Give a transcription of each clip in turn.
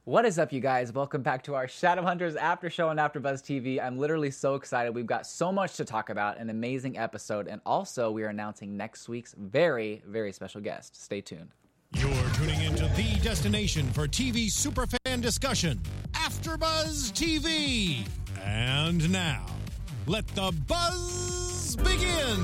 What is up, you guys? Welcome back to our Shadowhunters After Show on AfterBuzz TV. I'm literally so excited. We've got so much to talk about, an amazing episode, and also we are announcing next week's very, very special guest. Stay tuned. You're tuning into the destination for TV superfan discussion, AfterBuzz TV. And now, let the buzz begin.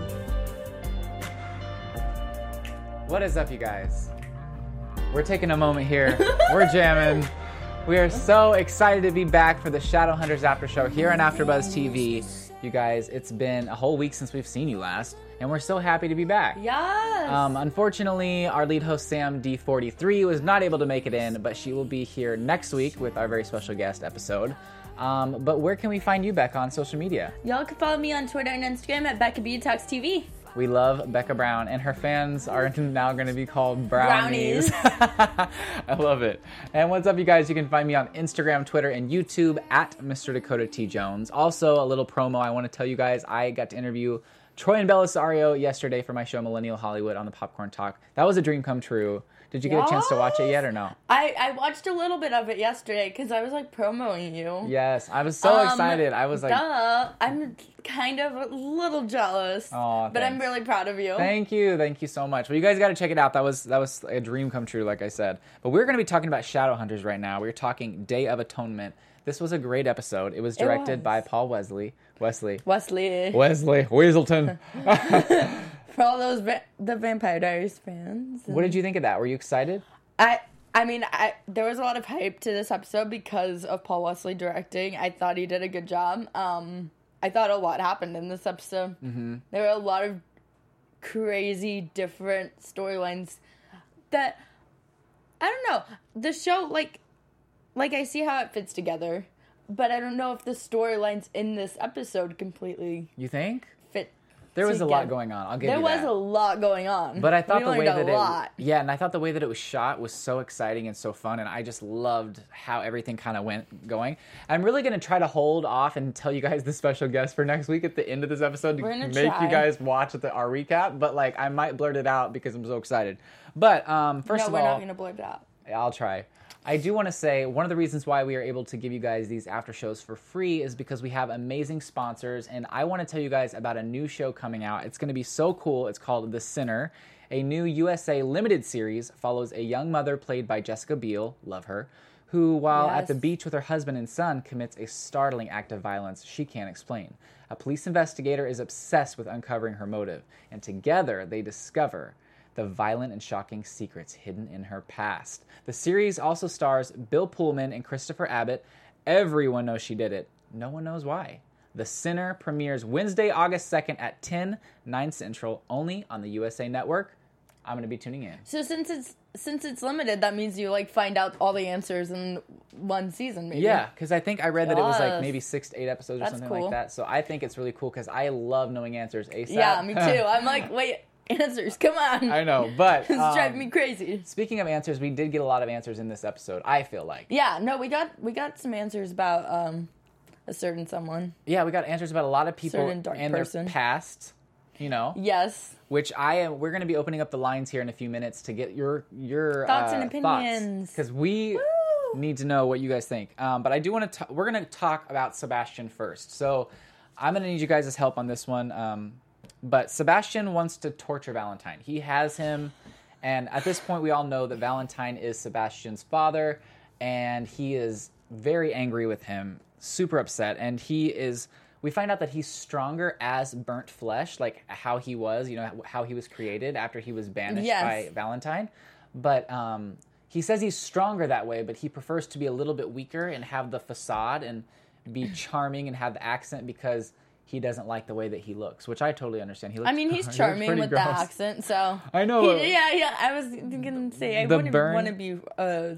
What is up, you guys? We're taking a moment here. We're jamming. We are so excited to be back for the Shadowhunters After Show here on AfterBuzz TV. You guys, it's been a whole week since we've seen you last, and we're so happy to be back. Yes! Unfortunately, our lead host, Sam D43, was not able to make it in, but she will be here next week with our very special guest episode. But where can we find you, Becca, on social media? Y'all can follow me on Twitter and Instagram at Becca B Talks TV. We love Becca Brown, and her fans are now going to be called Brownies. I love it. And what's up, you guys? You can find me on Instagram, Twitter, and YouTube at Mr. Dakota T. Jones. Also, a little promo. I want to tell you guys, I got to interview Troy and Belisario yesterday for my show Millennial Hollywood on the Popcorn Talk. That was a dream come true. Did you get a chance to watch it yet or no? I watched a little bit of it yesterday because I was like promoting you. Yes, I was so excited. I was like, duh. I'm kind of a little jealous, but I'm really proud of you. Thank you so much. Well, you guys got to check it out. That was a dream come true, like I said. But we're going to be talking about Shadowhunters right now. We're talking Day of Atonement. This was a great episode. It was directed by Paul Wesley Weaselton. For all those the Vampire Diaries fans. What did you think of that? Were you excited? I mean, there was a lot of hype to this episode because of Paul Wesley directing. I thought he did a good job. I thought a lot happened in this episode. Mm-hmm. There were a lot of crazy different storylines that, I don't know, the show, like I see how it fits together, but I don't know if the storylines in this episode completely... You think? Fit. There was a lot going on. I'll give you that. There was a lot going on. But I thought the way that and I thought the way that it was shot was so exciting and so fun, and I just loved how everything kind of going. I'm really going to try to hold off and tell you guys the special guest for next week at the end of this episode to make you guys watch our recap, but like I might blurt it out because I'm so excited. But first of all, we're not going to blurt it out. I'll try. I do want to say one of the reasons why we are able to give you guys these after shows for free is because we have amazing sponsors, and I want to tell you guys about a new show coming out. It's going to be so cool. It's called The Sinner. A new USA limited series follows a young mother played by Jessica Biel, love her, who, while at the beach with her husband and son, commits a startling act of violence she can't explain. A police investigator is obsessed with uncovering her motive, and together they discover the violent and shocking secrets hidden in her past. The series also stars Bill Pullman and Christopher Abbott. Everyone knows she did it. No one knows why. The Sinner premieres Wednesday, August 2nd at 10, 9 Central, only on the USA Network. I'm going to be tuning in. So since it's limited, that means you like find out all the answers in one season, maybe. Yeah, because I think I read that it was like maybe 6 to 8 episodes or something cool. like that. So I think it's really cool because I love knowing answers ASAP. Yeah, me too. I'm like, wait. Answers, come on. I know, but... it's driving me crazy. Speaking of answers, we did get a lot of answers in this episode, I feel like. Yeah, no, we got some answers about a certain someone. Yeah, we got answers about a lot of people and their past, you know? Yes. Which we're going to be opening up the lines here in a few minutes to get your thoughts and opinions. Because we need to know what you guys think. But I do want to... We're going to talk about Sebastian first. So I'm going to need you guys' help on this one. But Sebastian wants to torture Valentine. He has him, and at this point we all know that Valentine is Sebastian's father, and he is very angry with him, super upset, and we find out that he's stronger as burnt flesh, like how he was, you know, how he was created after he was banished by Valentine. But he says he's stronger that way, but he prefers to be a little bit weaker and have the facade and be charming and have the accent because... he doesn't like the way that he looks, which I totally understand. He's charming with gross. The accent, so... I know. Yeah, I was going to say, I wouldn't want to be a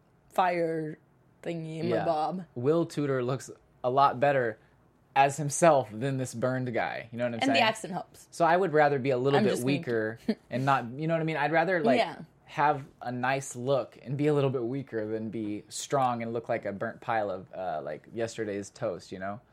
fire thingy in my bob. Will Tudor looks a lot better as himself than this burned guy. You know what I'm saying? And the accent helps. So I would rather be a little bit weaker and not... You know what I mean? I'd rather, have a nice look and be a little bit weaker than be strong and look like a burnt pile of, yesterday's toast, you know?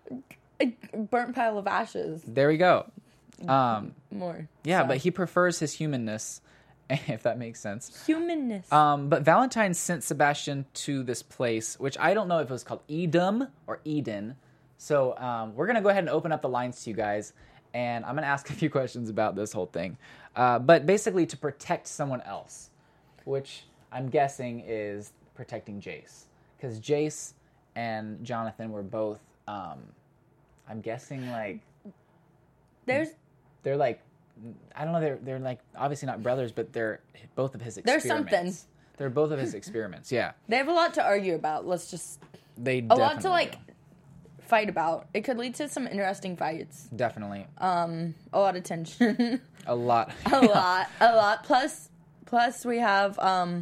A burnt pile of ashes. There we go. More. Yeah, so. But he prefers his humanness, if that makes sense. Humanness. But Valentine sent Sebastian to this place, which I don't know if it was called Edom or Eden. So we're going to go ahead and open up the lines to you guys, and I'm going to ask a few questions about this whole thing. But basically to protect someone else, which I'm guessing is protecting Jace. Because Jace and Jonathan were both, I'm guessing, like... They're like... I don't know, they're like, obviously not brothers, but they're both of his experiments. There's something. They're both of his experiments, yeah. They have a lot to argue about. Let's just... They a lot to, like, fight about. It could lead to some interesting fights. Definitely. A lot of tension. A lot. a lot. Plus we have,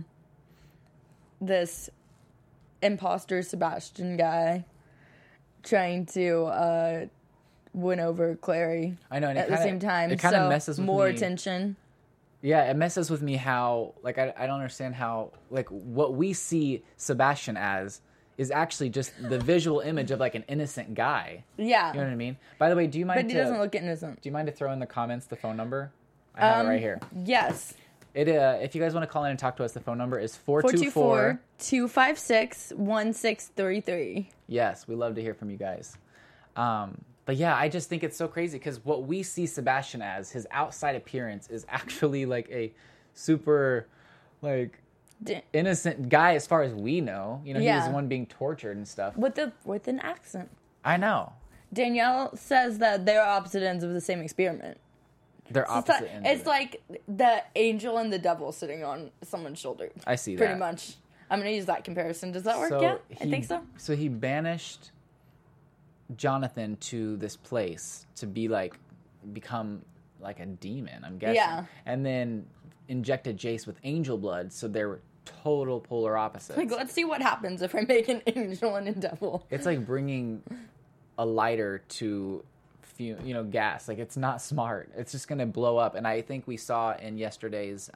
this imposter Sebastian guy trying to, win over Clary. I know, and at the same time. It kind of messes with more me. attention. Yeah, it messes with me how, like, I don't understand how, like, what we see Sebastian as is actually just the visual image of, like, an innocent guy. Yeah. You know what I mean? By the way, do you mind But he doesn't look innocent. Do you mind to throw in the comments the phone number? I have it right here. Yes. If you guys want to call in and talk to us, the phone number is 424... 424-256-1633. Yes, we love to hear from you guys. But yeah, I just think it's so crazy because what we see Sebastian as, his outside appearance, is actually like a super, like, innocent guy as far as we know. You know, he was the one being tortured and stuff. With an accent. I know. Danielle says that they're opposite ends of the same experiment. They're opposite ends. It's like the angel and the devil sitting on someone's shoulder. I see that. Pretty much. I'm going to use that comparison. Does that work? Yeah, I think so. So he banished Jonathan to this place to become like a demon, I'm guessing. Yeah. And then injected Jace with angel blood, so they're total polar opposites. Like, let's see what happens if I make an angel and a devil. It's like bringing a lighter to gas. Like, it's not smart. It's just going to blow up. And I think we saw in yesterday's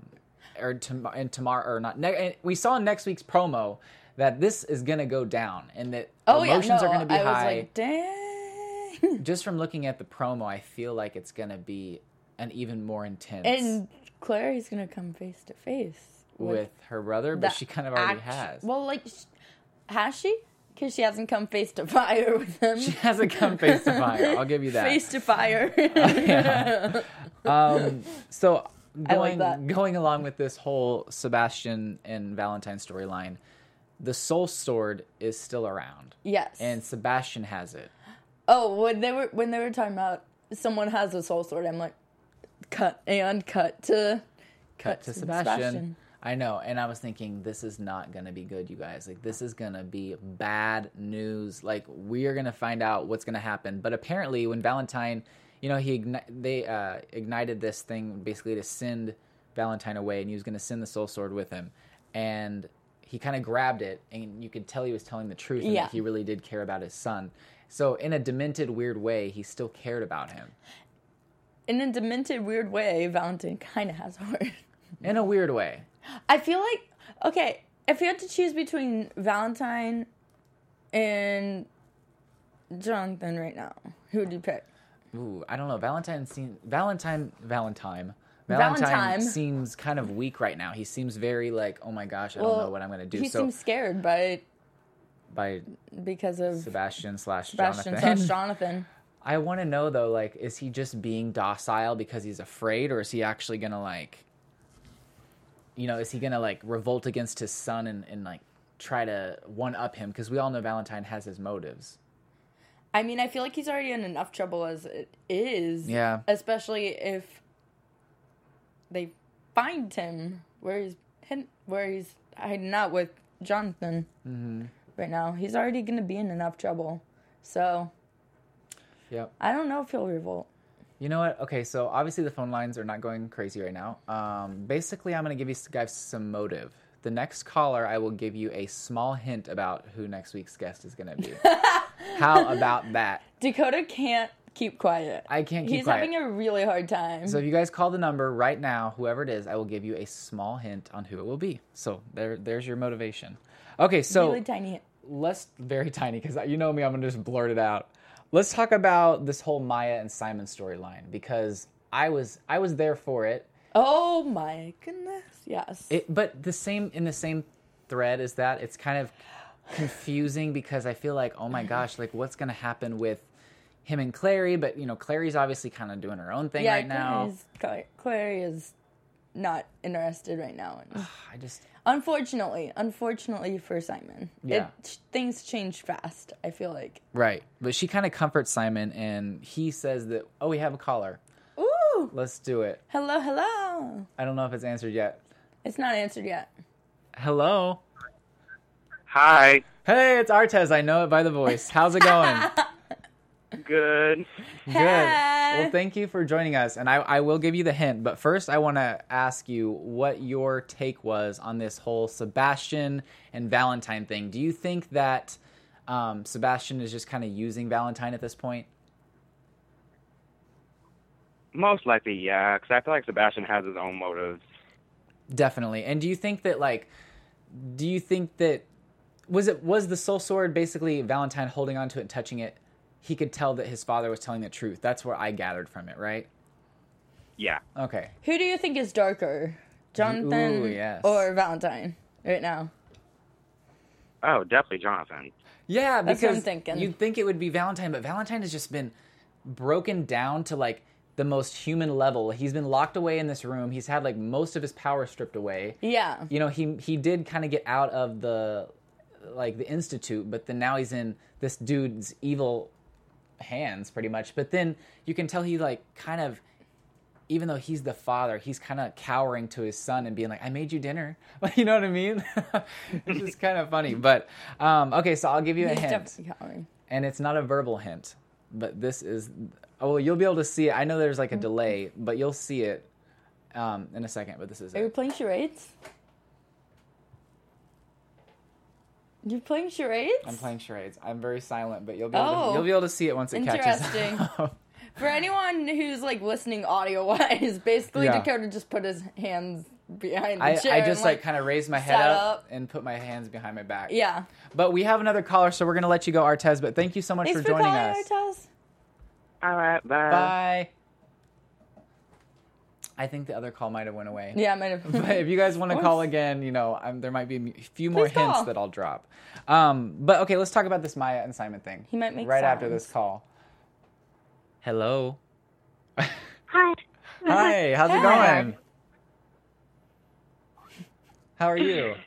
we saw in next week's promo that this is going to go down and that emotions are going to be high. I was like, dang. Just from looking at the promo, I feel like it's going to be an even more intense. And Clary's going to come face to face with her brother, but she kind of already has. Well, like, has she? Because she hasn't come face to fire with him. She hasn't come face to fire. I'll give you that. Face to fire. Yeah. So like going along with this whole Sebastian and Valentine storyline, the Soul Sword is still around. Yes. And Sebastian has it. Oh, when they were talking about someone has a Soul Sword, I'm like, cut to Sebastian. I know, and I was thinking, this is not going to be good, you guys. Like, this is going to be bad news. Like, we are going to find out what's going to happen. But apparently, when Valentine, they ignited this thing basically to send Valentine away, and he was going to send the Soul Sword with him. And he kind of grabbed it, and you could tell he was telling the truth, and that he really did care about his son. So, in a demented, weird way, he still cared about him. In a demented, weird way, Valentine kind of has a heart. In a weird way. I feel like, okay, if you had to choose between Valentine and Jonathan right now, who would you pick? Ooh, I don't know. Valentine seems kind of weak right now. He seems very like, oh my gosh, I don't know what I'm going to do. He seems scared because of Sebastian slash Jonathan. I want to know though, like, is he just being docile because he's afraid, or is he actually going to like, is he going to like revolt against his son and like try to one up him? Because we all know Valentine has his motives. I mean, I feel like he's already in enough trouble as it is. Yeah. Especially if they find him where he's hiding out with Jonathan right now. He's already going to be in enough trouble. So, yep. I don't know if he'll revolt. You know what? Okay, so obviously the phone lines are not going crazy right now. Basically, I'm going to give you guys some motive. The next caller, I will give you a small hint about who next week's guest is going to be. How about that? Dakota can't keep quiet. I can't keep quiet. He's having a really hard time. So if you guys call the number right now, whoever it is, I will give you a small hint on who it will be. So there's your motivation. Okay, so... Really tiny hint. Very tiny, because you know me, I'm going to just blurt it out. Let's talk about this whole Maya and Simon storyline, because I was there for it. Oh my goodness. Yes. But in the same thread as that, it's kind of confusing because I feel like, oh my gosh, like what's going to happen with him and Clary? But, you know, Clary's obviously kind of doing her own thing right now. Clary is not interested right now. I just... Unfortunately for Simon. Yeah. Things change fast, I feel like. Right. But she kind of comforts Simon, and he says that, oh, we have a caller. Ooh! Let's do it. Hello, hello. I don't know if it's answered yet. It's not answered yet. Hello? Hi. Hey, it's Artez. I know it by the voice. How's it going? Good. Good. Hey. Well, thank you for joining us, and I will give you the hint. But first, I want to ask you what your take was on this whole Sebastian and Valentine thing. Do you think that Sebastian is just kind of using Valentine at this point? Most likely, yeah, because I feel like Sebastian has his own motives. Definitely. And do you think that was the soul sword basically Valentine holding onto it and touching it? He could tell that his father was telling the truth. That's what I gathered from it, right? Yeah. Okay. Who do you think is darker? Jonathan Ooh, yes. or Valentine right now? Oh, definitely Jonathan. Yeah, That's what I'm because thinking. you'd think it would be Valentine, but Valentine has just been broken down to like the most human level. He's been locked away in this room. He's had like most of his power stripped away. Yeah. You know, he did kind of get out of the institute, but then now he's in this dude's evil hands pretty much. But then you can tell he like kind of, even though he's the father, he's kind of cowering to his son and being like, I made you dinner. You know what I mean? It's just kind of funny. But okay, so I'll give you a He's hint. definitely cowering. And it's not a verbal hint, but this is, well, you'll be able to see it. I know there's like a delay, but you'll see it in a second, but this is Are you it. playing charades? You're playing charades? I'm playing charades. I'm very silent, but you'll be able to see it once it catches Interesting. up. For anyone who's like listening audio wise, basically Yeah. Dakota just put his hands behind the I chair. just and, like kind of raised my head sat up up. and put my hands behind my back. Yeah. But we have another caller, so we're going to let you go, Artez. But thank you so much Thanks for joining calling, us. Artez. All right, bye. Bye. I think the other call might have went away. Yeah, I might have. But if you guys want to call again, you know, there might be a few more Please call. hints that I'll drop. But okay, let's talk about this Maya and Simon thing. He might make right after sounds. this call. Hello. Hi. Hi. How's it Hey. going? How are you?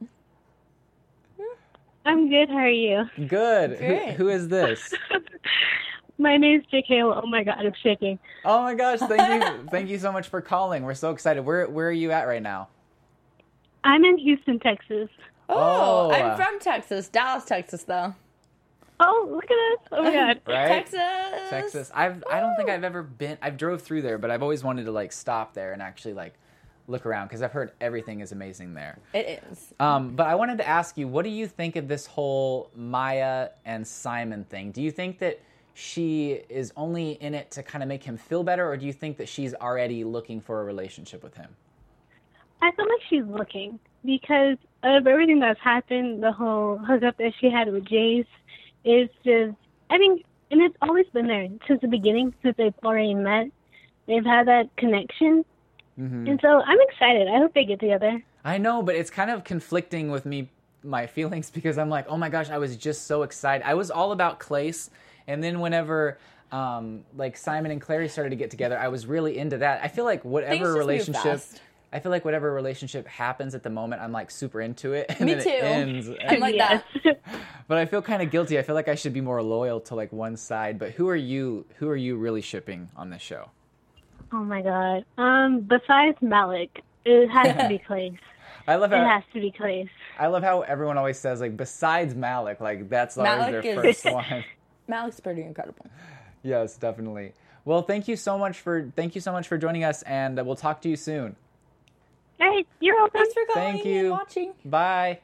I'm good. How are you? Good. Great. Who is this? My name's Jakayla. Oh my God, I'm shaking. Oh my gosh! Thank you. Thank you so much for calling. We're so excited. Where are you at right now? I'm in Houston, Texas. Oh, Oh. I'm from Texas. Dallas, Texas, though. Oh, look at us. Oh my God. Right? Texas. Texas. I don't think I've ever been. I've drove through there, but I've always wanted to like stop there and actually like look around because I've heard everything is amazing there. It is. But I wanted to ask you, what do you think of this whole Maya and Simon thing? Do you think that she is only in it to kind of make him feel better, or do you think that she's already looking for a relationship with him? I feel like she's looking because of everything that's happened, the whole hookup that she had with Jace is just, I think, and it's always been there since the beginning, since they've already met. They've had that connection. Mm-hmm. And so I'm excited. I hope they get together. I know, but it's kind of conflicting with my feelings, because I'm like, oh my gosh, I was just so excited. I was all about Clace, and then whenever like Simon and Clary started to get together, I was really into that. I feel like Things whatever just move relationship, fast. I feel like whatever relationship happens at the moment, I'm like super into it, and Me then too. it ends. I'm like that. But I feel kind of guilty. I feel like I should be more loyal to like one side. But who are you really shipping on this show? Oh my God. Besides Malik, it has to be Clace. I love It how has to be Clace. I love how everyone always says like besides Malik, like that's always Malik their is- first one. Malik's pretty incredible. Yes, definitely. Well, thank you so much for joining us, and we'll talk to you soon. All right, you're welcome. Thanks for calling Thank you. and watching. Bye.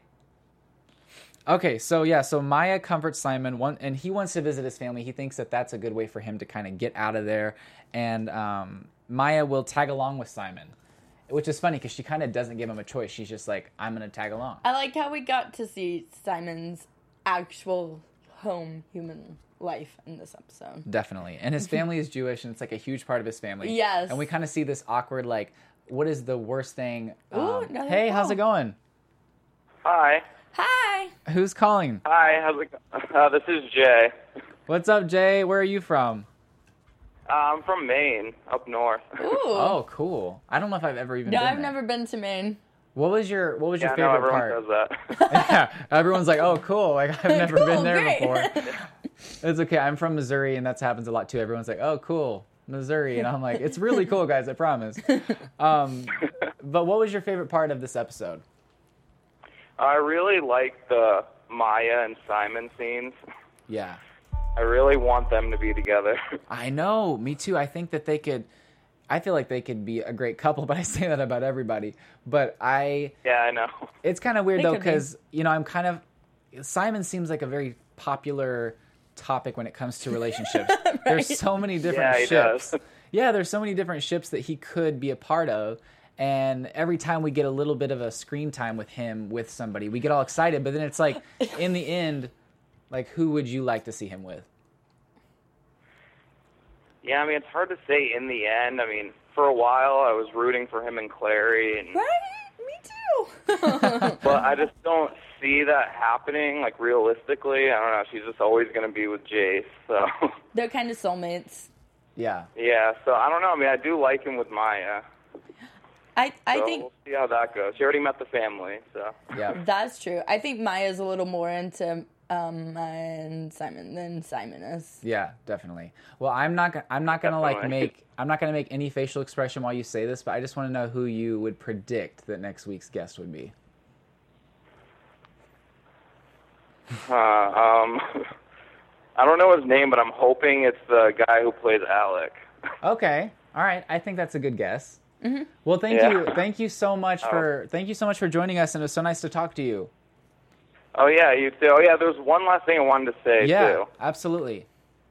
Okay, so Maya comforts Simon, and he wants to visit his family. He thinks that that's a good way for him to kind of get out of there, and Maya will tag along with Simon, which is funny because she kind of doesn't give him a choice. She's just like, I'm going to tag along. I like how we got to see Simon's actual home human life in this episode. Definitely. And his family is Jewish, and it's like a huge part of his family. Yes. And we kind of see this awkward, like, what is the worst thing? Ooh, another hey, how's call. it going? Hi. Hi. Who's calling? Hi, how's it going? This is Jay. What's up, Jay? Where are you from? I'm from Maine, up north. Ooh. Oh, cool. I don't know if I've ever even No, been I've there. never been to Maine. What was your Yeah, I know favorite everyone part? does that. Yeah, everyone's like, "Oh, cool! Like I've never Cool, been there great. before." It's okay. I'm from Missouri, and that happens a lot too. Everyone's like, "Oh, cool, Missouri," and I'm like, "It's really cool, guys. I promise." But what was your favorite part of this episode? I really like the Maya and Simon scenes. Yeah, I really want them to be together. I know. Me too. I think that they could. I feel like they could be a great couple, but I say that about everybody. But Yeah, I know. it's kind of weird They though, could be. because I'm kind of. Simon seems like a very popular topic when it comes to relationships. There's so many different Yeah, he ships. does. Yeah, there's so many different ships that he could be a part of. And every time we get a little bit of a screen time with him, with somebody, we get all excited. But then it's like, in the end, like, who would you like to see him with? Yeah, I mean, it's hard to say in the end. I mean, for a while, I was rooting for him and Clary, and Right? Me too. but I just don't see that happening, like, realistically. I don't know. She's just always going to be with Jace, so... They're kind of soulmates. Yeah. Yeah, so I don't know. I mean, I do like him with Maya. I So think we'll see how that goes. She already met the family, so... Yeah. that's true. I think Maya's a little more into Maya and Simon than Simon is. Yeah, definitely. Well, I'm not gonna like Definitely. I'm not gonna make any facial expression while you say this, but I just want to know who you would predict that next week's guest would be. I don't know his name, but I'm hoping it's the guy who plays Alec. Okay. All right. I think that's a good guess. Mm-hmm. Well, thank Yeah. you. Thank you so much for joining us, and it was so nice to talk to you. Oh, yeah, you too. Oh, yeah, there's one last thing I wanted to say, Yeah, too. absolutely.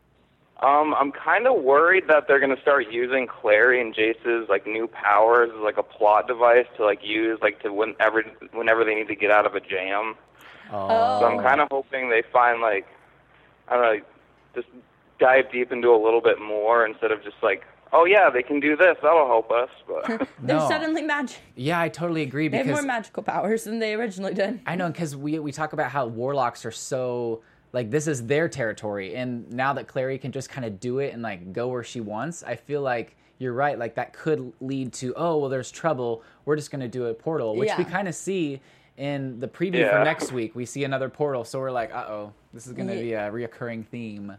I'm kind of worried that they're going to start using Clary and Jace's, like, new powers as, like, a plot device to, like, use, like, to whenever they need to get out of a jam. Oh. So I'm kind of hoping they find, like, I don't know, just dive deep into a little bit more instead of just, like, oh, yeah, they can do this. That'll help us. But They're No. suddenly magic. Yeah, I totally agree They have because more magical powers than they originally did. I know because we talk about how warlocks are so like this is their territory, and now that Clary can just kind of do it and like go where she wants, I feel like you're right. Like that could lead to there's trouble. We're just going to do a portal, which we Yeah. kind of see in the preview for Yeah. next week. We see another portal, so we're like, this is going to be a reoccurring theme.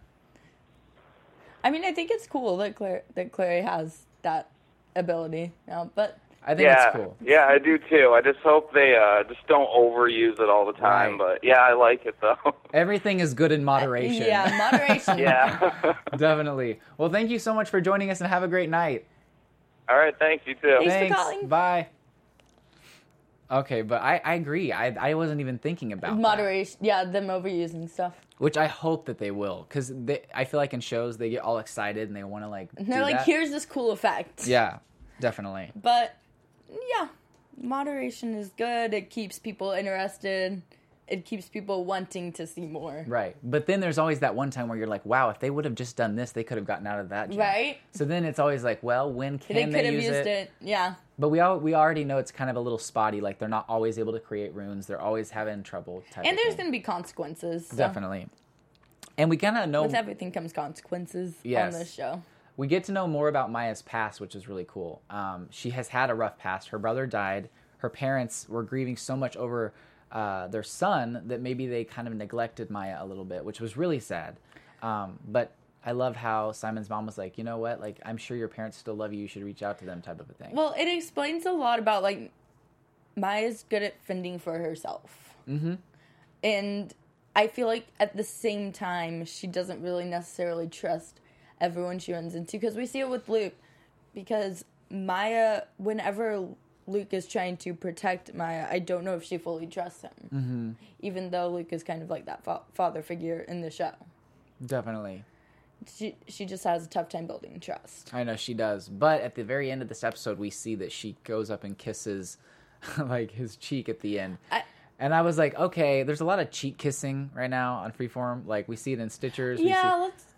I mean, I think it's cool that Clary has that ability now, but I think yeah, it's cool. yeah, I do, too. I just hope they just don't overuse it all the time. Right. But, yeah, I like it, though. Everything is good in moderation. yeah, moderation. Yeah. Definitely. Well, thank you so much for joining us, and have a great night. All right, thanks. You too. Thanks. for calling. Bye. Okay, but I agree. I wasn't even thinking about that. Moderation. Yeah, them overusing stuff. Which I hope that they will, because I feel like in shows they get all excited and they want to like. And they're do like, that. here's this cool effect. Yeah, definitely. But yeah, moderation is good. It keeps people interested. It keeps people wanting to see more. Right, but then there's always that one time where you're like, wow, if they would have just done this, they could have gotten out of that. Jam. Right? So then it's always like, well, when They can could they have use used it? it. Yeah. But we already know it's kind of a little spotty. Like they're not always able to create runes. They're always having trouble. Type And of there's thing. going to be consequences. So Definitely. And we kind of know with everything comes consequences Yes. on this show. we get to know more about Maya's past, which is really cool. She has had a rough past. Her brother died. Her parents were grieving so much over their son that maybe they kind of neglected Maya a little bit, which was really sad. But I love how Simon's mom was like, you know what? Like, I'm sure your parents still love you. You should reach out to them, type of a thing. Well, it explains a lot about, like, Maya's good at fending for herself. Mm-hmm. And I feel like at the same time, she doesn't really necessarily trust everyone she runs into. Because we see it with Luke. Because Maya, whenever Luke is trying to protect Maya, I don't know if she fully trusts him. Mm-hmm. Even though Luke is kind of like that father figure in the show. Definitely. She just has a tough time building trust. I know she does. But at the very end of this episode, we see that she goes up and kisses like his cheek at the end. And I was like, okay, there's a lot of cheek kissing right now on Freeform. Like we see it in Stitchers. Yeah,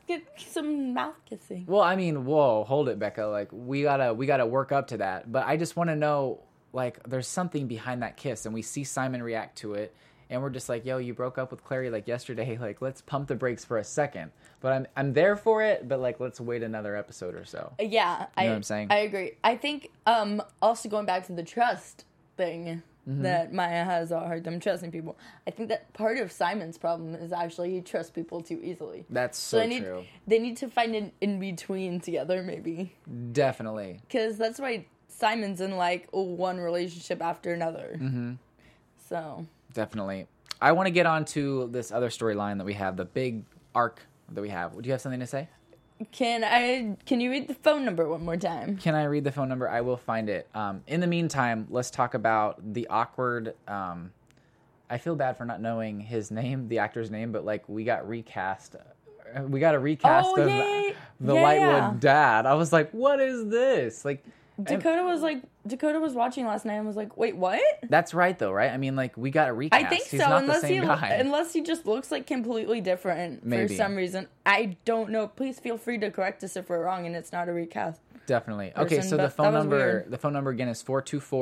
get some mouth kissing. Well, I mean, whoa, hold it, Becca. Like, we gotta work up to that. But I just want to know, like, there's something behind that kiss, and we see Simon react to it, and we're just like, yo, you broke up with Clary like yesterday. Like, let's pump the brakes for a second. But I'm there for it. But like, let's wait another episode or so. Yeah, You know what I'm saying? I agree. I think also going back to the trust thing that Maya has a hard time trusting people. I think that part of Simon's problem is actually he trusts people too easily. That's so true. They need to find an in-between together, maybe. Definitely. Because that's why Simon's in, like, one relationship after another. Mm-hmm. So. Definitely. I want to get on to this other storyline that we have, the big arc that we have. Do you have something to say? Can you read the phone number one more time? Can I read the phone number? I will find it. In the meantime, let's talk about the awkward... I feel bad for not knowing his name, the actor's name, but like we got recast. We got a recast of the Lightwood dad. I was like, what is this? Like Dakota was watching last night and was like, wait, what? That's right though, right? I mean, like we got a recast. I think He's so, not the same guy. unless he just looks like completely different for some reason. I don't know. Please feel free to correct us if we're wrong and it's not a recast. Definitely. Okay, so the phone number again is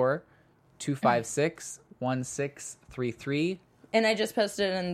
424-256-1633. And I just posted it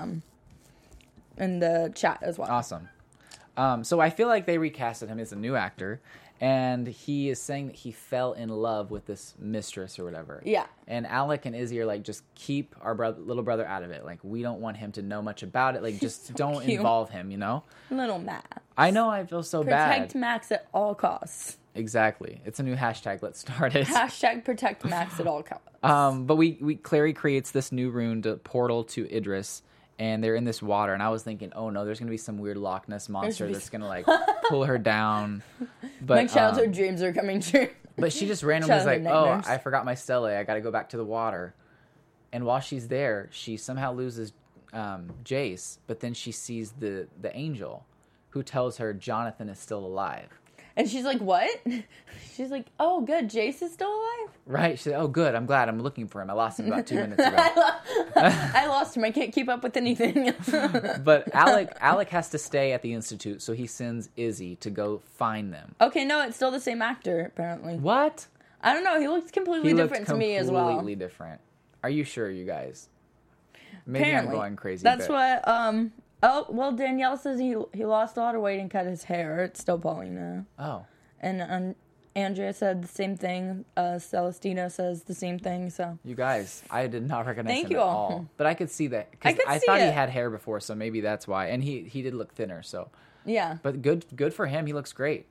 in the chat as well. Awesome. So I feel like they recasted him as a new actor, and he is saying that he fell in love with this mistress or whatever. Yeah. And Alec and Izzy are like, just keep our little brother out of it. Like, we don't want him to know much about it. Like, just don't involve him, you know? Little Max. I know, I feel so bad. Protect Max at all costs. Exactly. It's a new hashtag. Let's start it. Hashtag protect Max at all costs. But Clary creates this new ruined portal to Idris, and they're in this water. And I was thinking, oh no, there's gonna be some weird Loch Ness monster that's gonna like pull her down. But my childhood dreams are coming true. But she just randomly was like, oh, I forgot my stele. I got to go back to the water. And while she's there, she somehow loses Jace, but then she sees the angel, who tells her Jonathan is still alive. And she's like, what? She's like, oh, good. Jace is still alive? Right. She's like, oh, good. I'm glad. I'm looking for him. I lost him about 2 minutes ago. I lost him. I can't keep up with anything. But Alec has to stay at the Institute, so he sends Izzy to go find them. Okay, no, it's still the same actor, apparently. What? I don't know. He looks completely different to me as well. Completely different. Are you sure, you guys? Maybe apparently. I'm going crazy. That's what... Oh, well, Danielle says he lost a lot of weight and cut his hair. It's still Paulina. Oh. And Andrea said the same thing. Celestina says the same thing. So you guys, I did not recognize him at all. all. But I could see that. Because I thought he had hair before, so maybe that's why. And he did look thinner, so. Yeah. But good for him. He looks great.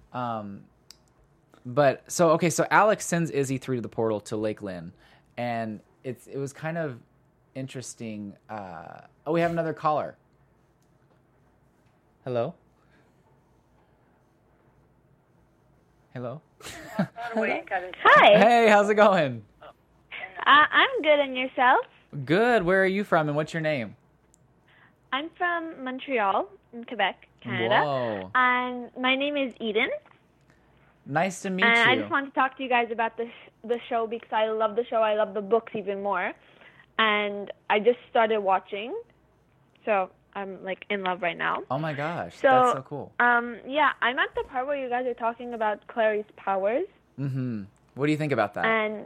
But, so Alex sends Izzy through to the portal to Lake Lynn. And it was kind of interesting. We have another caller. Hello? Hello? Hi. Hey, how's it going? I'm good, and yourself? Good. Where are you from, and what's your name? I'm from Montreal, in Quebec, Canada. Whoa. And my name is Eden. Nice to meet you. And I just want to talk to you guys about the show because I love the show. I love the books even more. And I just started watching, so I'm like in love right now. Oh my gosh, that's so cool. Yeah, I'm at the part where you guys are talking about Clary's powers. Mm-hmm. What do you think about that? And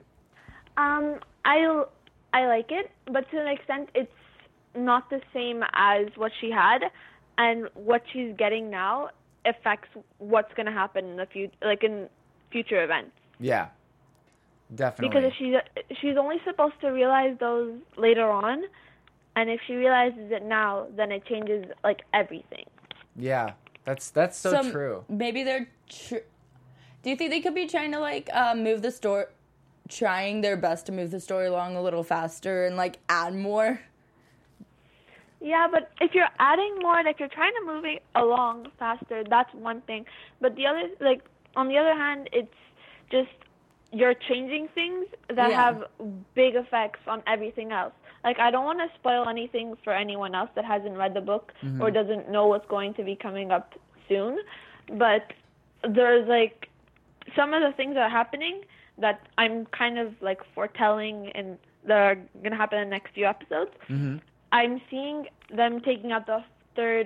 I like it, but to an extent, it's not the same as what she had, and what she's getting now affects what's going to happen in the future, like in future events. Yeah, definitely. Because if she's only supposed to realize those later on. And if she realizes it now, then it changes, like, everything. Yeah, that's so true. Maybe they're... Do you think they could be trying to, like, move the story... Trying their best to move the story along a little faster and, like, add more? Yeah, but if you're adding more, like, you're trying to move it along faster, that's one thing. But the other, like, on the other hand, it's just you're changing things that have big effects on everything else. Like, I don't want to spoil anything for anyone else that hasn't read the book or doesn't know what's going to be coming up soon. But there's, like, some of the things that are happening that I'm kind of, like, foretelling and that are going to happen in the next few episodes. Mm-hmm. I'm seeing them taking out the third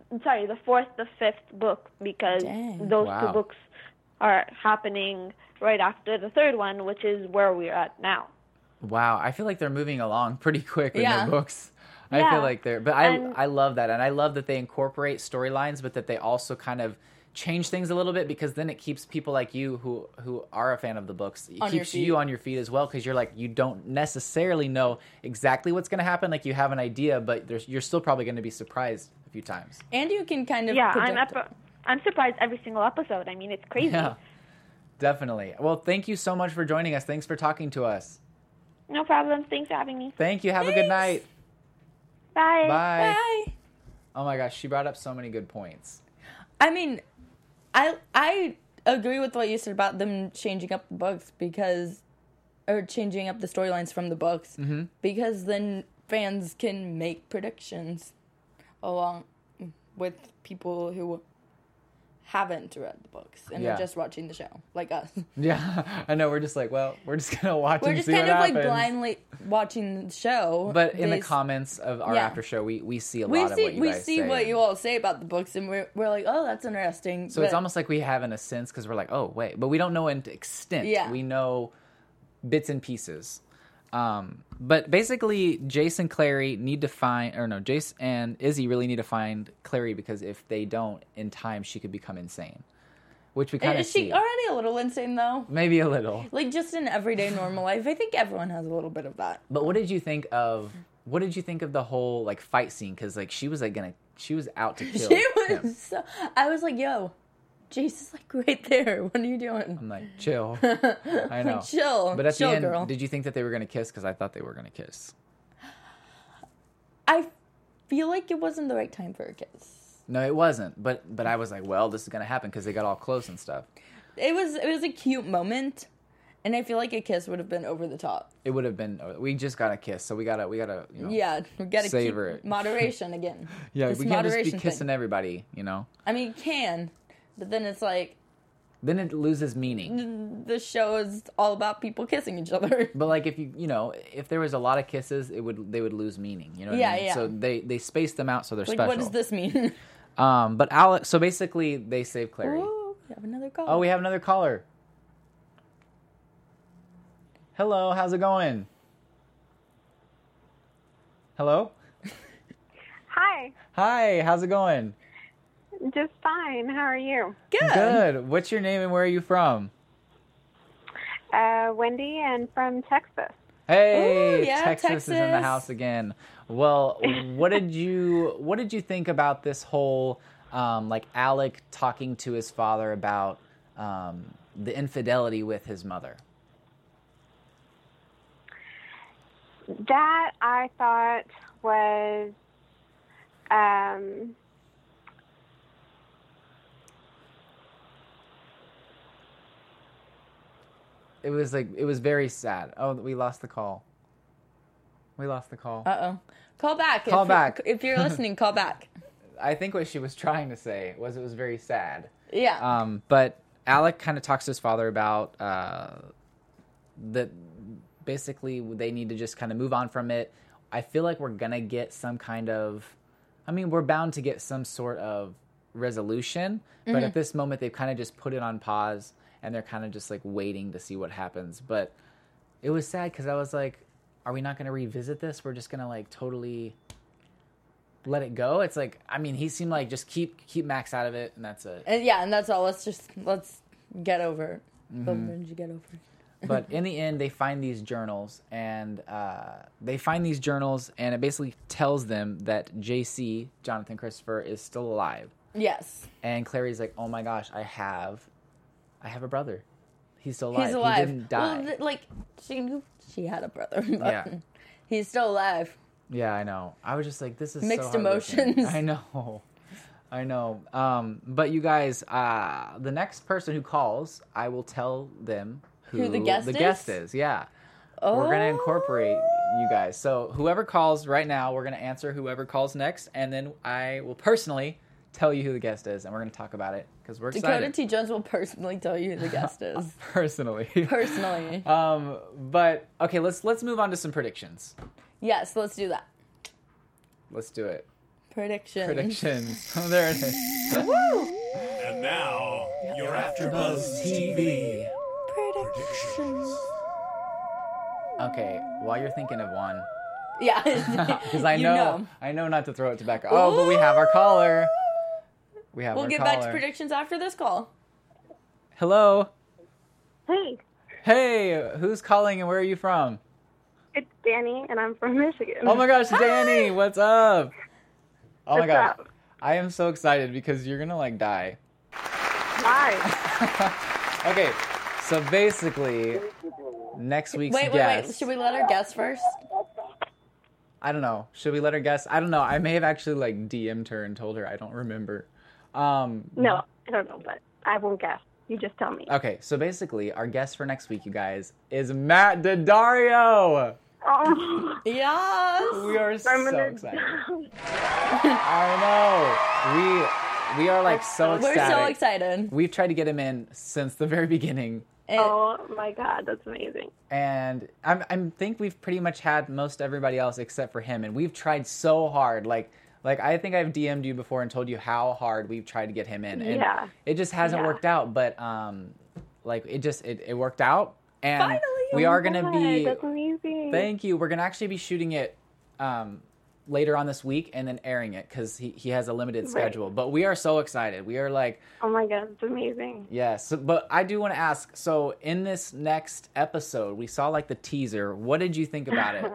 the fourth, the fifth book, because Dang. those Wow. two books are happening right after the third one, which is where we're at now. Wow, I feel like they're moving along pretty quick in Yeah. their books. I Yeah. feel like they're, but And- I love that, and I love that they incorporate storylines, but that they also kind of change things a little bit, because then it keeps people like you who are a fan of the books, it On your keeps feet. you on your feet as well, because you're like, you don't necessarily know exactly what's going to happen. Like, you have an idea, but you're still probably going to be surprised a few times. And you can kind of Yeah, predict I'm surprised every single episode. I mean, it's crazy. Yeah, definitely. Well, thank you so much for joining us. Thanks for talking to us. No problem. Thanks for having me. Thank you. Have a good night. Bye. Bye. Bye. Oh my gosh, she brought up so many good points. I mean, I agree with what you said about them changing up the books or changing up the storylines from the books, because then fans can make predictions along with people who haven't read the books and Yeah. are just watching the show, like us. Yeah, I know. We're just like, well, we're just gonna watch We're and just see kind what of like happens. blindly watching the show. But in the They- comments of our Yeah. after show, we see a we lot of what you we guys see say. what you all say about the books, and we're like, oh, that's interesting. So it's almost like we have in a sense, because we're like, oh wait, but we don't know in extent. Yeah. We know bits and pieces. But basically, Jace and Clary need to find, or no, Jace and Izzy really need to find Clary, because if they don't, in time, she could become insane. Which we kind of Is she see. already a little insane though? Maybe a little. Like just in everyday normal life, I think everyone has a little bit of that. But what did you think of the whole like fight scene? Because like she was out to kill She him. was so. I was like, "Yo, Jace is like right there. What are you doing? I'm like, chill. I know. Like, chill, But at chill, the end, girl." did you think that they were gonna kiss? Because I thought they were gonna kiss. I feel like it wasn't the right time for a kiss. No, it wasn't. But I was like, well, this is gonna happen because they got all close and stuff. It was a cute moment, and I feel like a kiss would have been over the top. It would have been. We just got a kiss, so we gotta you know. Yeah, we gotta Savor keep it. moderation again. Yeah, This we can't just be moderation kissing thing. everybody, you know. I mean, you can, but then it's like Then it loses meaning. the show is all about people kissing each other. But like if there was a lot of kisses, they would lose meaning. You know what Yeah, I mean? yeah. So they spaced them out so they're Like, special. what does this mean? But Alex, so basically they save Clary. Ooh, we have another call. Oh, we have another caller. Hello, how's it going? Hello? Hi, Hi, how's it going? just fine. How are you? Good. Good. What's your name and where are you from? Wendy, and from Texas. Hey, Ooh, yeah, Texas is in the Texas. house again. Well, what did you think about this whole like Alec talking to his father about the infidelity with his mother? That I thought was It was very sad. Oh, we lost the call. Uh-oh. Call back. Call back. If you're listening, call back. I think what she was trying to say was it was very sad. Yeah. But Alec kind of talks to his father about that basically they need to just kind of move on from it. I feel like we're going to get some kind of, we're bound to get some sort of resolution, but at this moment they've kind of just put it on pause and they're kind of just like waiting to see what happens. But it was sad because I was like, are we not going to revisit this? We're just going to like totally let it go. It's like, he seemed like just keep Max out of it and that's it. And that's all. Let's get over it. Mm-hmm. But when did you get over it? But in the end, they find these journals, and it basically tells them that JC, Jonathan Christopher, is still alive. Yes. And Clary's like, "Oh my gosh, I have a brother. He's still alive. He's alive. He didn't die." Well, she knew she had a brother. But Yeah. He's still alive. Yeah, I know. I was just like, "This is Mixed so heartbreaking." emotions. I know. But you guys, the next person who calls, I will tell them who the guest is. Yeah. We're going to incorporate you guys. So whoever calls right now, we're going to answer whoever calls next, and then I will personally tell you who the guest is, and we're going to talk about it because we're Dakota excited. T. Jones will personally tell you who the guest is. Personally. Personally. But okay, let's move on to some predictions. Yes, let's do that. Let's do it. Predictions. Oh, there it is. And now, your AfterBuzz TV predictions. Okay, while you're thinking of one, Yeah. because I know not to throw it to Becca. Oh, but we have our caller. We'll get back to predictions after this call. Hello. Hey, Hey, who's calling and where are you from? it's Danny, and I'm from Michigan. Oh my gosh, Danny, what's up? Oh my What's gosh. up? I am so excited because you're gonna like die. Hi. Okay, so basically, next week's Wait. guest. Should we let her guess first? I don't know. Should we let her guess? I don't know. I may have actually like DM'd her and told her. I don't remember. No, I don't know, but I won't guess. You just tell me. Okay, so basically, our guest for next week, you guys, is Matt Daddario. Oh, Yes. We are so I'm gonna excited. I know. We are like so We're ecstatic. so excited. We've tried to get him in since the very beginning. oh my God, that's amazing. And I think we've pretty much had most everybody else except for him, and we've tried so hard. Like I think I've DM'd you before and told you how hard we've tried to get him in, and Yeah. it just hasn't Yeah. worked out. But like it worked out, and Finally! we Oh are my gonna God, be. That's amazing. Thank you. We're gonna actually be shooting it later on this week and then airing it because he has a limited Right. schedule. But we are so excited. We are like. Oh my God, it's amazing. Yes, but I do want to ask, so in this next episode, we saw like the teaser. What did you think about it?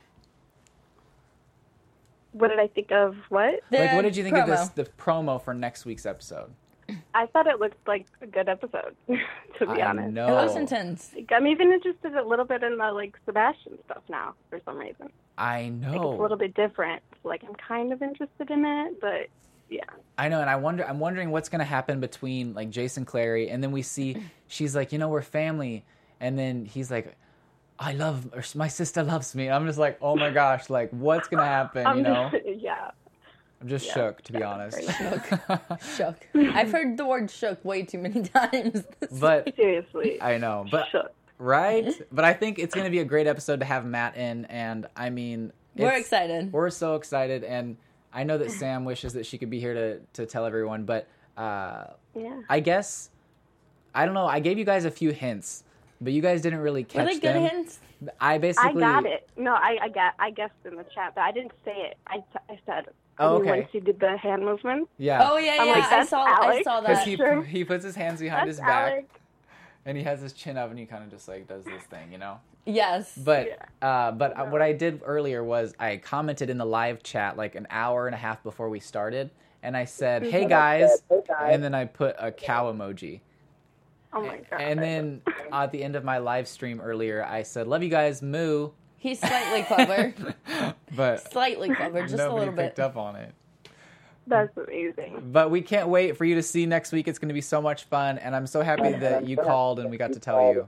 What did I think of? What? Like, what did you think of promo. the promo for next week's episode? I thought it looked like a good episode, to be I honest. know. It looks intense. Like, I'm even interested a little bit in the like Sebastian stuff now for some reason. I Like, it's a know. little bit different. Like I'm kind of interested in it, but yeah. I know, and I'm wondering what's gonna happen between like Jason Clary, and then we see she's like, we're family, and then he's like, or my sister loves me. I'm just like, oh my gosh, like what's gonna happen? Yeah. I'm just Yeah, shook, to be that's honest. Shook. I've heard the word shook way too many times. But Seriously. I know, but Shook. right? But I think it's going to be a great episode to have Matt in, and I mean... We're it's- excited. We're so excited, and I know that Sam wishes that she could be here to tell everyone, but Yeah. I guess... I don't know, I gave you guys a few hints, but you guys didn't really catch Were they good them. hints? I basically... I got it. No, I guessed in the chat, but I didn't say it. I said. Oh, I mean, okay. when she did the hand movement. Yeah. Oh yeah, I'm yeah. like, I that's saw Alex. that. Because he puts his hands behind That's his back, Alec. and he has his chin up, and he kind of just like does this thing, Yes. But what I did earlier was I commented in the live chat like an hour and a half before we started, and I said, "Hey guys," and then I put a cow emoji. Oh my God. And then at the end of my live stream earlier, I said, "Love you guys, moo." He's slightly clever. But Slightly clever, just a nobody little bit. picked up on it. That's amazing. But we can't wait for you to see next week. It's going to be so much fun, and I'm so happy that you called and we got to tell you.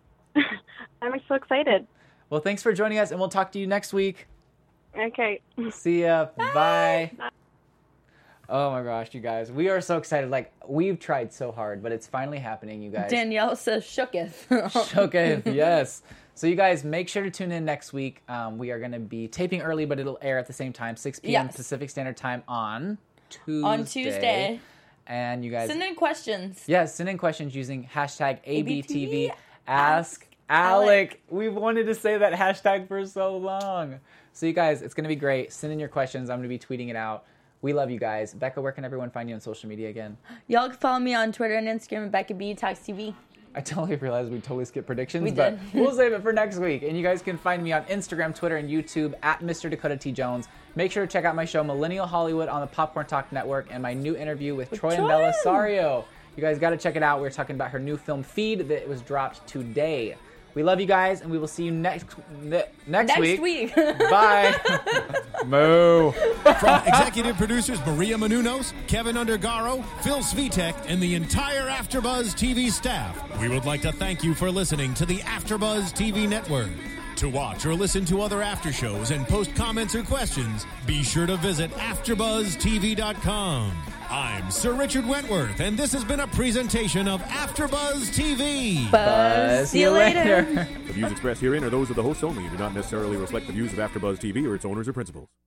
I'm so excited. Well, thanks for joining us, and we'll talk to you next week. Okay. See ya. Bye. Oh my gosh, you guys. We are so excited. Like, we've tried so hard, but it's finally happening, you guys. Danielle says shooketh. Shooketh, yes. So you guys, make sure to tune in next week. We are going to be taping early, but it'll air at the same time, 6 p.m. Yes. Pacific Standard Time on Tuesday. On Tuesday. And you guys... Send in questions. Yes, send in questions using hashtag ABTV. ABTV. Ask Alec. We've wanted to say that hashtag for so long. So you guys, it's going to be great. Send in your questions. I'm going to be tweeting it out. We love you guys. Becca, where can everyone find you on social media again? Y'all can follow me on Twitter and Instagram at Becca B Talks TV. I totally realized we totally skipped predictions, We but did. we'll save it for next week. And you guys can find me on Instagram, Twitter, and YouTube at Mr. Dakota T. Jones. Make sure to check out my show, Millennial Hollywood, on the Popcorn Talk Network, and my new interview with Troy and Troy! Belisario. You guys got to check it out. We're talking about her new film, Feed, that was dropped today. We love you guys, and we will see you next week. Bye. Moo. From executive producers Maria Menounos, Kevin Undergaro, Phil Svitek, and the entire AfterBuzz TV staff, we would like to thank you for listening to the AfterBuzz TV network. To watch or listen to other after shows and post comments or questions, be sure to visit AfterBuzzTV.com. I'm Sir Richard Wentworth, and this has been a presentation of AfterBuzz TV. Buzz. See you later. The views expressed herein are those of the hosts only and do not necessarily reflect the views of AfterBuzz TV or its owners or principals.